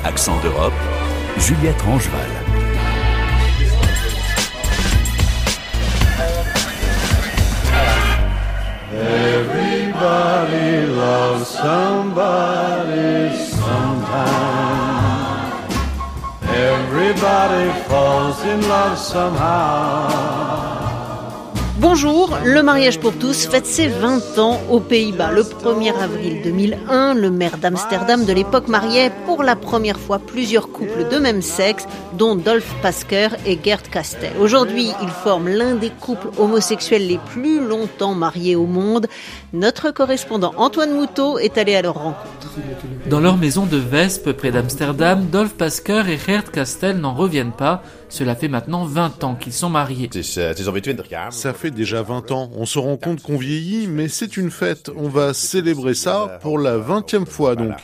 Accent d'Europe, Juliette Rangeval. Everybody loves somebody sometime. Everybody falls in love somehow. Bonjour, le mariage pour tous fête ses 20 ans aux Pays-Bas. Le 1er avril 2001, le maire d'Amsterdam de l'époque mariait pour la première fois plusieurs couples de même sexe, dont Dolf Pasker et Gert Kastel. Aujourd'hui, ils forment l'un des couples homosexuels les plus longtemps mariés au monde. Notre correspondant Antoine Moutot est allé à leur rencontre. Dans leur maison de Wesp, près d'Amsterdam, Dolf Pasker et Gert Kastel n'en reviennent pas. Cela fait maintenant 20 ans qu'ils sont mariés. Ça fait déjà 20 ans. On se rend compte qu'on vieillit, mais c'est une fête. On va célébrer ça pour la 20e fois donc.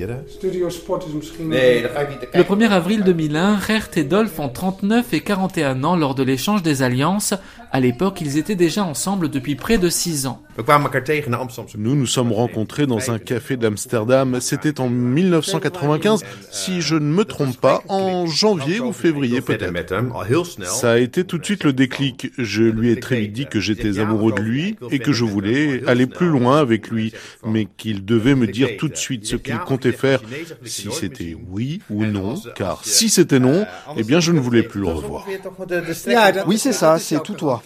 Le 1er avril 2001, Gert et Dolf ont 39 et 41 ans lors de l'échange des alliances. À l'époque, ils étaient déjà ensemble depuis près de 6 ans. Nous nous sommes rencontrés dans un café d'Amsterdam. C'était en 1995, si je ne me trompe pas, en janvier ou février peut-être. Ça a été tout de suite le déclic. Je lui ai très vite dit que j'étais amoureux de lui et que je voulais aller plus loin avec lui, mais qu'il devait me dire tout de suite ce qu'il comptait faire, si c'était oui ou non, car si c'était non, eh bien je ne voulais plus le revoir. Oui, c'est ça, c'est tout toi.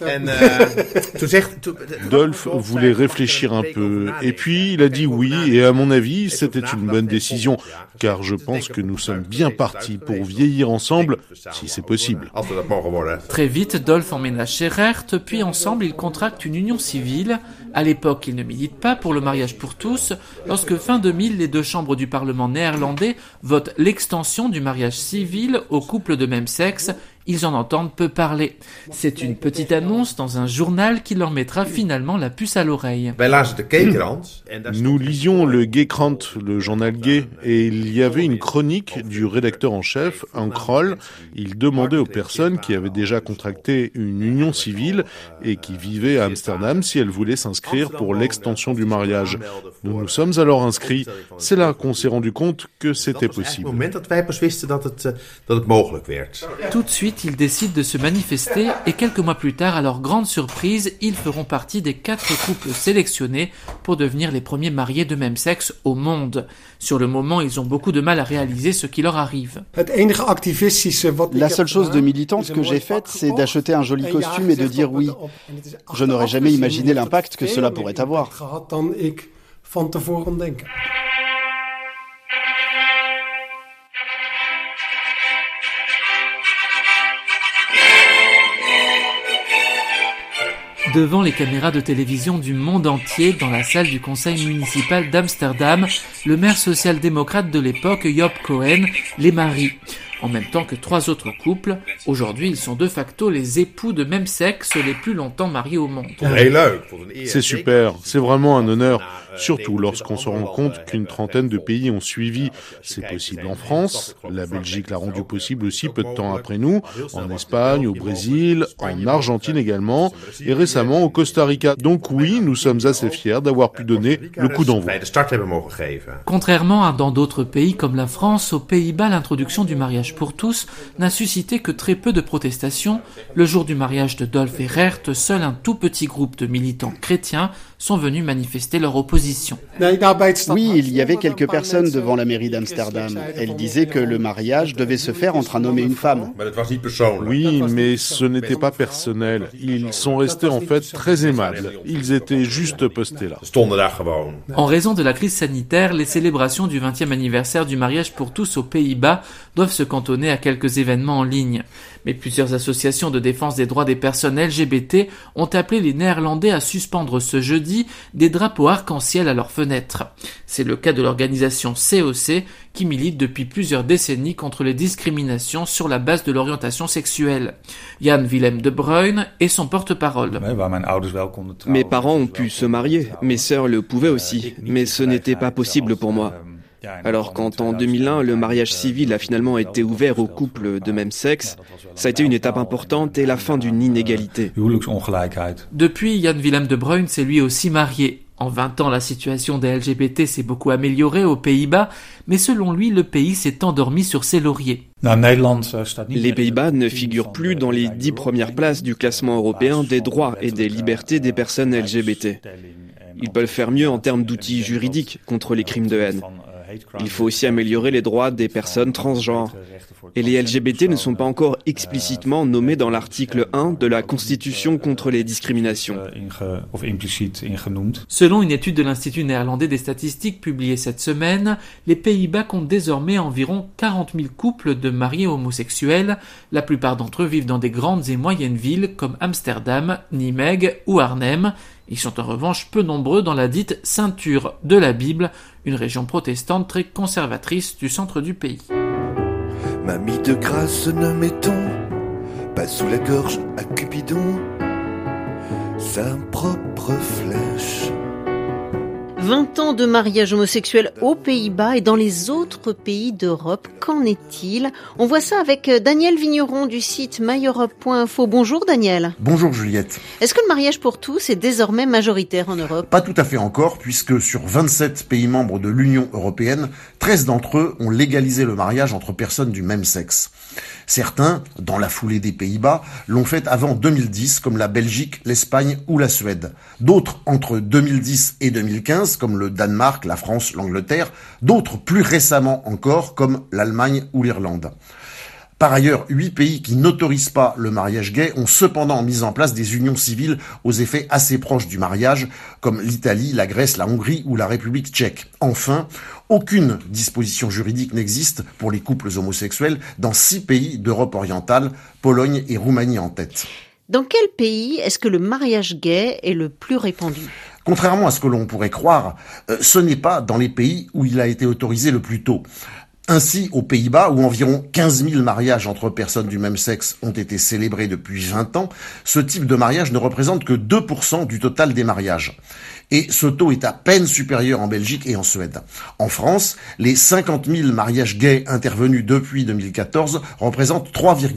Dolf voulait réfléchir un peu, et puis il a dit oui, et à mon avis, c'était une bonne décision, car je pense que nous sommes bien partis pour vieillir ensemble, si c'est possible. Très vite, Dolf emménage chez Gert, puis ensemble, ils contractent une union civile. À l'époque, ils ne militent pas pour le mariage pour tous. Lorsque fin 2000, les deux chambres du Parlement néerlandais votent l'extension du mariage civil aux couples de même sexe, ils en entendent peu parler. C'est une petite annonce dans un journal qui leur mettra finalement la puce à l'oreille. Nous lisions le Gaykrant, le journal gay, et il y avait une chronique du rédacteur en chef, un Kroll. Il demandait aux personnes qui avaient déjà contracté une union civile et qui vivaient à Amsterdam si elles voulaient s'inscrire pour l'extension du mariage. Nous nous sommes alors inscrits. C'est là qu'on s'est rendu compte que c'était possible. Tout de suite, ils décident de se manifester et quelques mois plus tard, à leur grande surprise, ils feront partie des 4 couples sélectionnés pour devenir les premiers mariés de même sexe au monde. Sur le moment, ils ont beaucoup de mal à réaliser ce qui leur arrive. La seule chose de militante que j'ai faite, c'est d'acheter un joli costume et de dire oui. Je n'aurais jamais imaginé l'impact que cela pourrait avoir. Devant les caméras de télévision du monde entier, dans la salle du conseil municipal d'Amsterdam, le maire social-démocrate de l'époque, Job Cohen, les marie. En même temps que 3 autres couples. Aujourd'hui, ils sont de facto les époux de même sexe les plus longtemps mariés au monde. C'est super, c'est vraiment un honneur, surtout lorsqu'on se rend compte qu'une trentaine de pays ont suivi. C'est possible en France, la Belgique l'a rendu possible aussi peu de temps après nous, en Espagne, au Brésil, en Argentine également, et récemment au Costa Rica. Donc oui, nous sommes assez fiers d'avoir pu donner le coup d'envoi. Contrairement à dans d'autres pays comme la France, aux Pays-Bas, l'introduction du mariage pour tous n'a suscité que très peu de protestations. Le jour du mariage de Dolf et Gert, seul un tout petit groupe de militants chrétiens sont venus manifester leur opposition. Oui, il y avait quelques personnes devant la mairie d'Amsterdam. Elles disaient que le mariage devait se faire entre un homme et une femme. Oui, mais ce n'était pas personnel. Ils sont restés en fait très aimables. Ils étaient juste postés là. En raison de la crise sanitaire, les célébrations du 20e anniversaire du mariage pour tous aux Pays-Bas doivent se cantonner à quelques événements en ligne. Mais plusieurs associations de défense des droits des personnes LGBT ont appelé les Néerlandais à suspendre ce jeudi des drapeaux arc-en-ciel à leurs fenêtres. C'est le cas de l'organisation COC qui milite depuis plusieurs décennies contre les discriminations sur la base de l'orientation sexuelle. Jan Willem de Bruyne est son porte-parole. Mes parents ont pu se marier, mes sœurs le pouvaient aussi, mais ce n'était pas possible pour moi. Alors quand en 2001 le mariage civil a finalement été ouvert aux couples de même sexe, ça a été une étape importante et la fin d'une inégalité. Depuis, Jan Willem de Bruyne s'est lui aussi marié. En 20 ans, la situation des LGBT s'est beaucoup améliorée aux Pays-Bas, mais selon lui, le pays s'est endormi sur ses lauriers. Les Pays-Bas ne figurent plus dans les 10 premières places du classement européen des droits et des libertés des personnes LGBT. Ils peuvent faire mieux en termes d'outils juridiques contre les crimes de haine. Il faut aussi améliorer les droits des personnes transgenres. Et les LGBT ne sont pas encore explicitement nommés dans l'article 1 de la Constitution contre les discriminations. Selon une étude de l'Institut néerlandais des statistiques publiée cette semaine, les Pays-Bas comptent désormais environ 40 000 couples de mariés homosexuels. La plupart d'entre eux vivent dans des grandes et moyennes villes comme Amsterdam, Nijmegen ou Arnhem. Ils sont en revanche peu nombreux dans la dite ceinture de la Bible, une région protestante très conservatrice du centre du pays. Mamie de grâce, ne mettons pas sous la gorge à Cupidon sa propre flèche. 20 ans de mariage homosexuel aux Pays-Bas et dans les autres pays d'Europe. Qu'en est-il ? On voit ça avec Daniel Vigneron du site myeurope.info. Bonjour Daniel. Bonjour Juliette. Est-ce que le mariage pour tous est désormais majoritaire en Europe ? Pas tout à fait encore, puisque sur 27 pays membres de l'Union européenne, 13 d'entre eux ont légalisé le mariage entre personnes du même sexe. Certains, dans la foulée des Pays-Bas, l'ont fait avant 2010, comme la Belgique, l'Espagne ou la Suède. D'autres entre 2010 et 2015, comme le Danemark, la France, l'Angleterre. D'autres plus récemment encore, comme l'Allemagne ou l'Irlande. Par ailleurs, 8 pays qui n'autorisent pas le mariage gay ont cependant mis en place des unions civiles aux effets assez proches du mariage, comme l'Italie, la Grèce, la Hongrie ou la République tchèque. Enfin, aucune disposition juridique n'existe pour les couples homosexuels dans 6 pays d'Europe orientale, Pologne et Roumanie en tête. Dans quel pays est-ce que le mariage gay est le plus répandu ? Contrairement à ce que l'on pourrait croire, ce n'est pas dans les pays où il a été autorisé le plus tôt. Ainsi, aux Pays-Bas, où environ 15 000 mariages entre personnes du même sexe ont été célébrés depuis 20 ans, ce type de mariage ne représente que 2% du total des mariages. Et ce taux est à peine supérieur en Belgique et en Suède. En France, les 50 000 mariages gays intervenus depuis 2014 représentent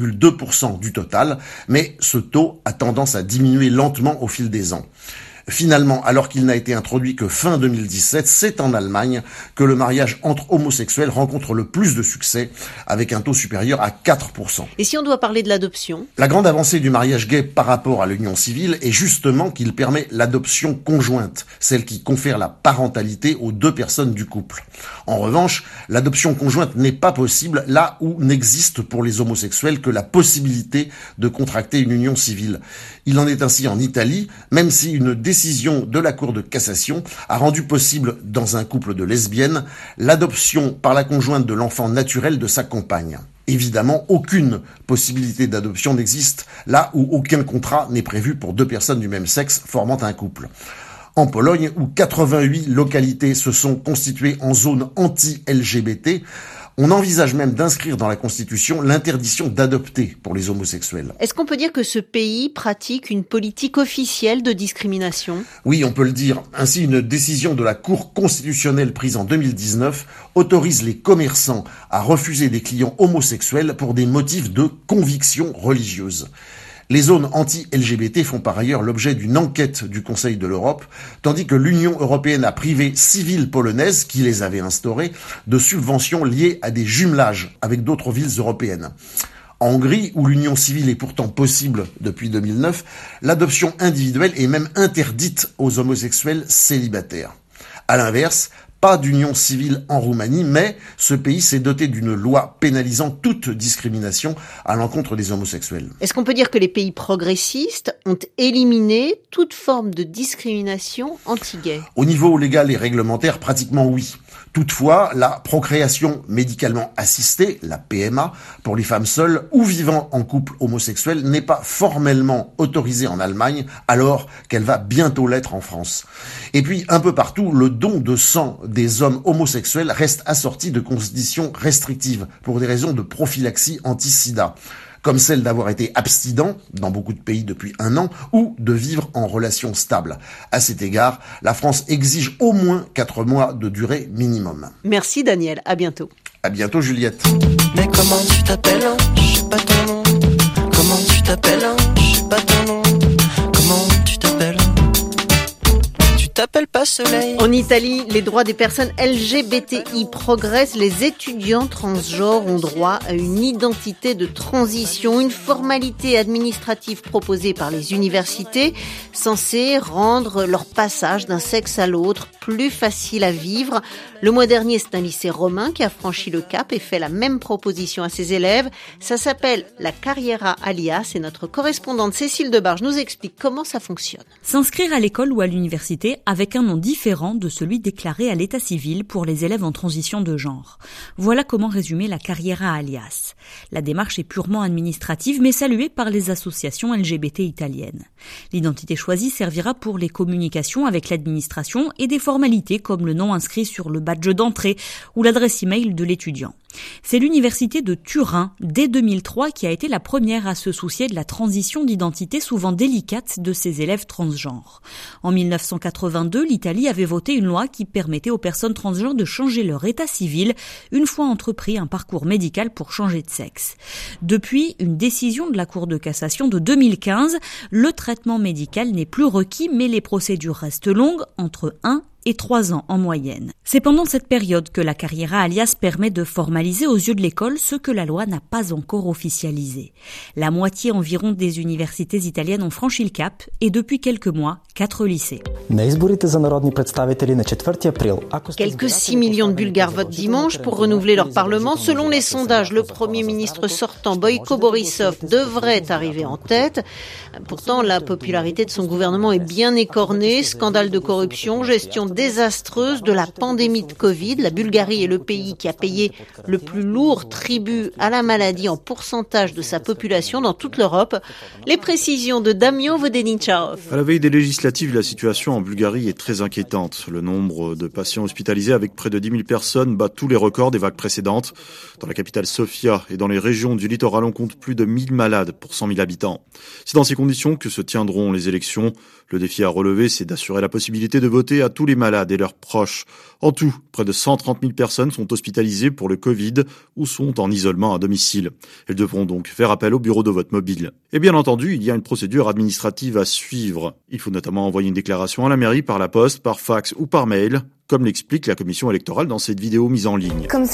3,2% du total, mais ce taux a tendance à diminuer lentement au fil des ans. Finalement, alors qu'il n'a été introduit que fin 2017, c'est en Allemagne que le mariage entre homosexuels rencontre le plus de succès, avec un taux supérieur à 4%. Et si on doit parler de l'adoption ? La grande avancée du mariage gay par rapport à l'union civile est justement qu'il permet l'adoption conjointe, celle qui confère la parentalité aux 2 personnes du couple. En revanche, l'adoption conjointe n'est pas possible là où n'existe pour les homosexuels que la possibilité de contracter une union civile. Il en est ainsi en Italie, même si une décision de la Cour de cassation a rendu possible, dans un couple de lesbiennes, l'adoption par la conjointe de l'enfant naturel de sa compagne. Évidemment, aucune possibilité d'adoption n'existe là où aucun contrat n'est prévu pour 2 personnes du même sexe formant un couple. En Pologne, où 88 localités se sont constituées en zone anti-LGBT, on envisage même d'inscrire dans la Constitution l'interdiction d'adopter pour les homosexuels. Est-ce qu'on peut dire que ce pays pratique une politique officielle de discrimination ? Oui, on peut le dire. Ainsi, une décision de la Cour constitutionnelle prise en 2019 autorise les commerçants à refuser des clients homosexuels pour des motifs de conviction religieuse. Les zones anti-LGBT font par ailleurs l'objet d'une enquête du Conseil de l'Europe, tandis que l'Union européenne a privé 6 villes polonaises, qui les avaient instaurées, de subventions liées à des jumelages avec d'autres villes européennes. En Hongrie, où l'union civile est pourtant possible depuis 2009, l'adoption individuelle est même interdite aux homosexuels célibataires. À l'inverse, pas d'union civile en Roumanie, mais ce pays s'est doté d'une loi pénalisant toute discrimination à l'encontre des homosexuels. Est-ce qu'on peut dire que les pays progressistes ont éliminé toute forme de discrimination anti-gay ? Au niveau légal et réglementaire, pratiquement oui. Toutefois, la procréation médicalement assistée, la PMA, pour les femmes seules ou vivant en couple homosexuel n'est pas formellement autorisée en Allemagne, alors qu'elle va bientôt l'être en France. Et puis, un peu partout, le don de sang des hommes homosexuels reste assorti de conditions restrictives pour des raisons de prophylaxie anti-sida, comme celle d'avoir été abstinent dans beaucoup de pays depuis 1 an ou de vivre en relation stable. À cet égard, la France exige au moins 4 mois de durée minimum. Merci Daniel, à bientôt. À bientôt Juliette. Mais comment tu t'appelles, hein? Je sais pas ton nom. Comment tu t'appelles, hein? Je sais pas ton nom. Comment tu t'appelles? Tu t'appelles t'appelle pas Soleil. En Italie, les droits des personnes LGBTI progressent. Les étudiants transgenres ont droit à une identité de transition, une formalité administrative proposée par les universités, censée rendre leur passage d'un sexe à l'autre plus facile à vivre. Le mois dernier, c'est un lycée romain qui a franchi le cap et fait la même proposition à ses élèves. Ça s'appelle la Carriera Alias et notre correspondante Cécile Debarge nous explique comment ça fonctionne. S'inscrire à l'école ou à l'université avec un nom différent de celui déclaré à l'état civil pour les élèves en transition de genre. Voilà comment résumer la Carriera Alias. La démarche est purement administrative mais saluée par les associations LGBT italiennes. L'identité choisie servira pour les communications avec l'administration et des formalités comme le nom inscrit sur le badge d'entrée ou l'adresse email de l'étudiant. C'est l'université de Turin, dès 2003, qui a été la première à se soucier de la transition d'identité souvent délicate de ses élèves transgenres. En 1982, l'Italie avait voté une loi qui permettait aux personnes transgenres de changer leur état civil une fois entrepris un parcours médical pour changer de sexe. Depuis une décision de la Cour de cassation de 2015, le traitement médical n'est plus requis, mais les procédures restent longues, entre 1 et 3 ans en moyenne. C'est pendant cette période que la Carriera Alias permet de formaliser aux yeux de l'école ce que la loi n'a pas encore officialisé. La moitié environ des universités italiennes ont franchi le cap et depuis quelques mois, 4 lycées. Quelques 6 millions de Bulgares votent dimanche pour renouveler leur parlement. Selon les sondages, le Premier ministre sortant Boyko Borisov devrait arriver en tête. Pourtant, la popularité de son gouvernement est bien écornée. Scandale de corruption, gestion désastreuse de la pandémie de Covid. La Bulgarie est le pays qui a payé le plus lourd tribut à la maladie en pourcentage de sa population dans toute l'Europe. Les précisions de Damian Vodeničarov. À la veille des législatives, la situation en Bulgarie est très inquiétante. Le nombre de patients hospitalisés avec près de 10 000 personnes bat tous les records des vagues précédentes. Dans la capitale Sofia et dans les régions du littoral, on compte plus de 1000 malades pour 100 000 habitants. C'est dans ces conditions que se tiendront les élections. Le défi à relever, c'est d'assurer la possibilité de voter à tous les malades et leurs proches. En tout, près de 130 000 personnes sont hospitalisées pour le Covid ou sont en isolement à domicile. Elles devront donc faire appel au bureau de vote mobile. Et bien entendu, il y a une procédure administrative à suivre. Il faut notamment envoyer une déclaration à la mairie par la poste, par fax ou par mail, comme l'explique la commission électorale dans cette vidéo mise en ligne. Vous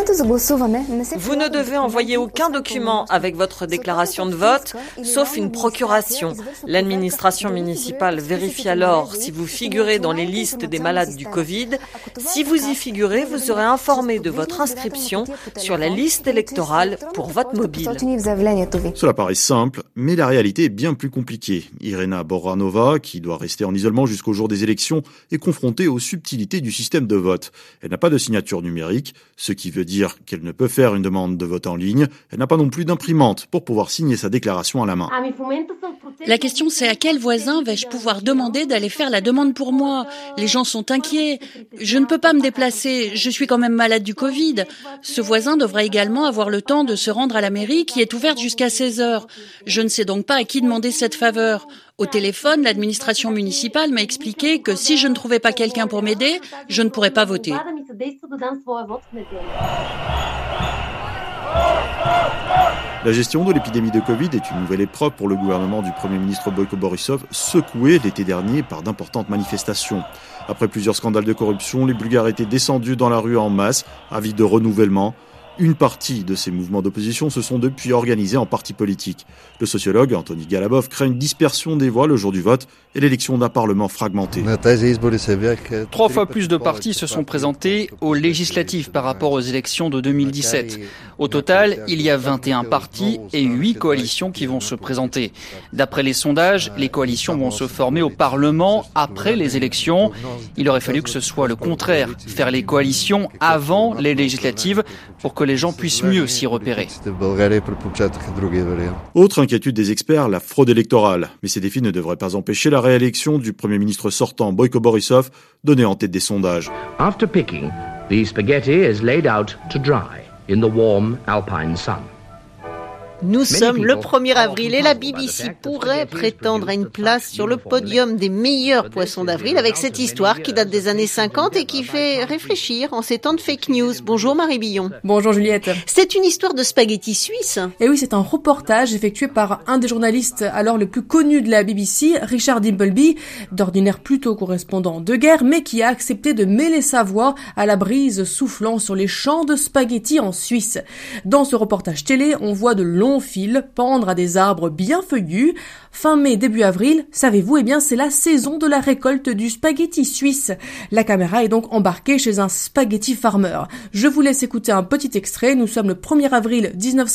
ne devez envoyer aucun document avec votre déclaration de vote, sauf une procuration. L'administration municipale vérifie alors si vous figurez dans les listes des malades du Covid. Si vous y figurez, vous serez informé de votre inscription sur la liste électorale pour vote mobile. Cela paraît simple, mais la réalité est bien plus compliquée. Irena Boranova, qui doit rester en isolement jusqu'au jour des élections, est confrontée aux subtilités du système de vote. Elle n'a pas de signature numérique, ce qui veut dire qu'elle ne peut faire une demande de vote en ligne. Elle n'a pas non plus d'imprimante pour pouvoir signer sa déclaration à la main. La question, c'est à quel voisin vais-je pouvoir demander d'aller faire la demande pour moi ? Les gens sont inquiets. Je ne peux pas me déplacer. Je suis quand même malade du Covid. Ce voisin devrait également avoir le temps de se rendre à la mairie qui est ouverte jusqu'à 16h. Je ne sais donc pas à qui demander cette faveur. Au téléphone, l'administration municipale m'a expliqué que si je ne trouvais pas quelqu'un pour m'aider, je ne pourrais pas voter. La gestion de l'épidémie de Covid est une nouvelle épreuve pour le gouvernement du Premier ministre Boyko Borisov, secoué l'été dernier par d'importantes manifestations. Après plusieurs scandales de corruption, les Bulgares étaient descendus dans la rue en masse, avides de renouvellement. Une partie de ces mouvements d'opposition se sont depuis organisés en partis politiques. Le sociologue Anthony Galabov craint une dispersion des voix le jour du vote et l'élection d'un parlement fragmenté. 3 fois plus de partis se sont présentés aux législatives par rapport aux élections de 2017. Au total, il y a 21 partis et 8 coalitions qui vont se présenter. D'après les sondages, les coalitions vont se former au Parlement après les élections. Il aurait fallu que ce soit le contraire, faire les coalitions avant les législatives pour que les gens puissent mieux s'y repérer. Autre inquiétude des experts, la fraude électorale. Mais ces défis ne devraient pas empêcher la réélection du Premier ministre sortant Boyko Borisov, donné en tête des sondages. After picking, the spaghetti is laid out to dry in the warm alpine sun. Nous sommes le 1er avril et la BBC pourrait prétendre à une place sur le podium des meilleurs poissons d'avril avec cette histoire qui date des années 50 et qui fait réfléchir en ces temps de fake news. Bonjour Marie Billon. Bonjour Juliette. C'est une histoire de spaghettis suisses. Et oui, c'est un reportage effectué par un des journalistes alors le plus connu de la BBC, Richard Dimbleby, d'ordinaire plutôt correspondant de guerre, mais qui a accepté de mêler sa voix à la brise soufflant sur les champs de spaghettis en Suisse. Dans ce reportage télé, on voit de longs fils pendre à des arbres bien feuillus. Fin mai, début avril, savez-vous, c'est la saison de la récolte du spaghetti suisse. La caméra est donc embarquée chez un spaghetti farmer. Je vous laisse écouter un petit extrait. Nous sommes le 1er avril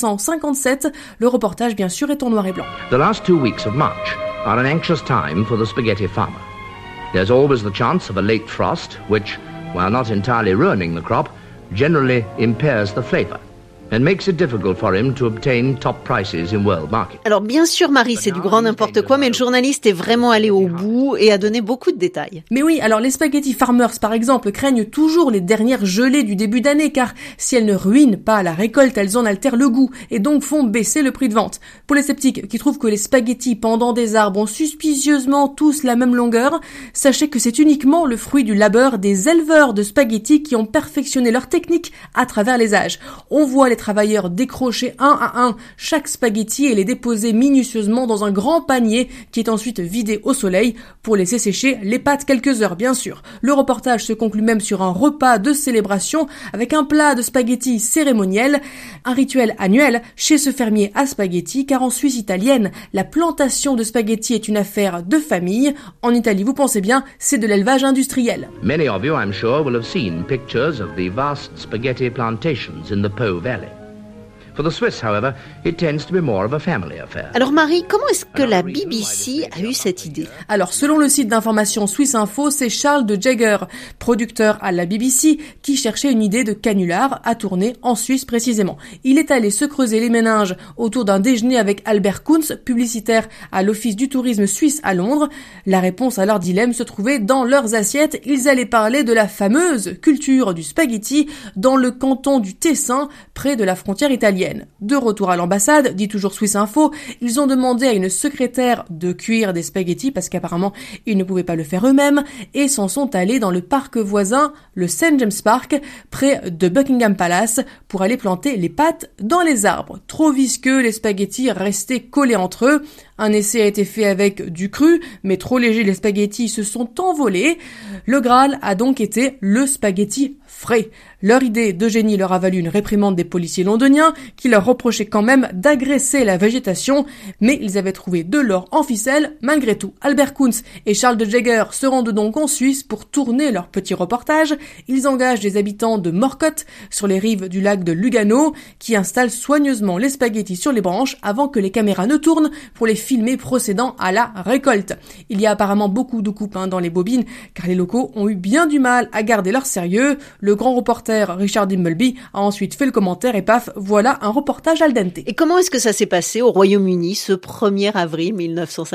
1957. Le reportage, bien sûr, est en noir et blanc. The last 2 weeks of March are an anxious time for the spaghetti farmer. There's always the chance of a late frost, which, while not entirely ruining the crop, generally impairs the flavor and makes it difficult for him to obtain top prices in world market. Alors bien sûr Marie, c'est du grand n'importe quoi, mais le journaliste est vraiment allé au bout et a donné beaucoup de détails. Mais oui, alors les spaghetti farmers par exemple craignent toujours les dernières gelées du début d'année car si elles ne ruinent pas la récolte, elles en altèrent le goût et donc font baisser le prix de vente. Pour les sceptiques qui trouvent que les spaghettis pendant des arbres ont suspicieusement tous la même longueur, sachez que c'est uniquement le fruit du labeur des éleveurs de spaghettis qui ont perfectionné leur technique à travers les âges. On voit les travailleurs décrocher un à un chaque spaghetti et les déposer minutieusement dans un grand panier qui est ensuite vidé au soleil pour laisser sécher les pâtes quelques heures, bien sûr. Le reportage se conclut même sur un repas de célébration avec un plat de spaghettis cérémoniel, un rituel annuel chez ce fermier à spaghettis, car en Suisse italienne, la plantation de spaghettis est une affaire de famille. En Italie, vous pensez bien, c'est de l'élevage industriel. Many of you, I'm sure, will have seen pictures of the vast spaghetti plantations in the Po Valley. For the Swiss, however, it tends to be more of a family affair. Alors Marie, comment est-ce que la BBC a eu cette idée? Alors selon le site d'information Swiss Info, c'est Charles de Jager, producteur à la BBC, qui cherchait une idée de canular à tourner en Suisse précisément. Il est allé se creuser les méninges autour d'un déjeuner avec Albert Kunz, publicitaire à l'Office du tourisme suisse à Londres. La réponse à leur dilemme se trouvait dans leurs assiettes. Ils allaient parler de la fameuse culture du spaghetti dans le canton du Tessin, près de la frontière italienne. De retour à l'ambassade, dit toujours Swiss Info, ils ont demandé à une secrétaire de cuire des spaghettis parce qu'apparemment ils ne pouvaient pas le faire eux-mêmes et s'en sont allés dans le parc voisin, le St. James Park, près de Buckingham Palace, pour aller planter les pâtes dans les arbres. Trop visqueux, les spaghettis restaient collés entre eux. Un essai a été fait avec du cru, mais trop léger, les spaghettis se sont envolés. Le Graal a donc été le spaghetti frais. Leur idée de génie leur a valu une réprimande des policiers londoniens qui leur reprochaient quand même d'agresser la végétation, mais ils avaient trouvé de l'or en ficelle malgré tout. Albert Kunz et Charles de Jager se rendent donc en Suisse pour tourner leur petit reportage. Ils engagent des habitants de Morcote sur les rives du lac de Lugano qui installent soigneusement les spaghettis sur les branches avant que les caméras ne tournent pour les filmer procédant à la récolte. Il y a apparemment beaucoup de coupes dans les bobines car les locaux ont eu bien du mal à garder leur sérieux. Le grand reporter Richard Dimbleby a ensuite fait le commentaire et paf, voilà un reportage al dente. Et comment est-ce que ça s'est passé au Royaume-Uni ce 1er avril 1957 ?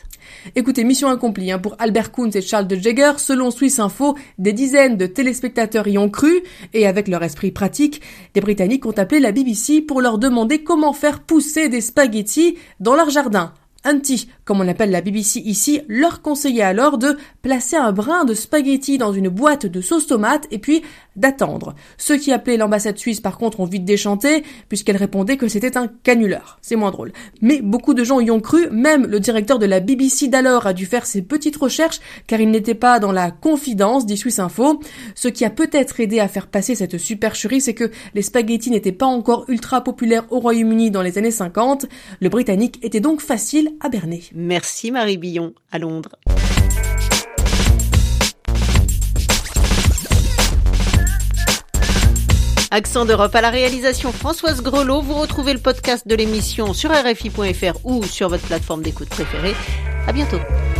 Écoutez, mission accomplie pour Albert Kunz et Charles de Jager. Selon Swiss Info, des dizaines de téléspectateurs y ont cru et avec leur esprit pratique, les Britanniques ont appelé la BBC pour leur demander comment faire pousser des spaghettis dans leur jardin. Auntie, comme on appelle la BBC ici, leur conseillait alors de placer un brin de spaghetti dans une boîte de sauce tomate et puis d'attendre. Ceux qui appelaient l'ambassade suisse par contre ont vite déchanté puisqu'elle répondait que c'était un canular. C'est moins drôle. Mais beaucoup de gens y ont cru, même le directeur de la BBC d'alors a dû faire ses petites recherches car il n'était pas dans la confidence, dit Swiss Info. Ce qui a peut-être aidé à faire passer cette supercherie, c'est que les spaghettis n'étaient pas encore ultra populaires au Royaume-Uni dans les années 50. Le britannique était donc facile à berner. Merci Marie Billon, à Londres. Accent d'Europe à la réalisation Françoise Grelot. Vous retrouvez le podcast de l'émission sur RFI.fr ou sur votre plateforme d'écoute préférée. À bientôt.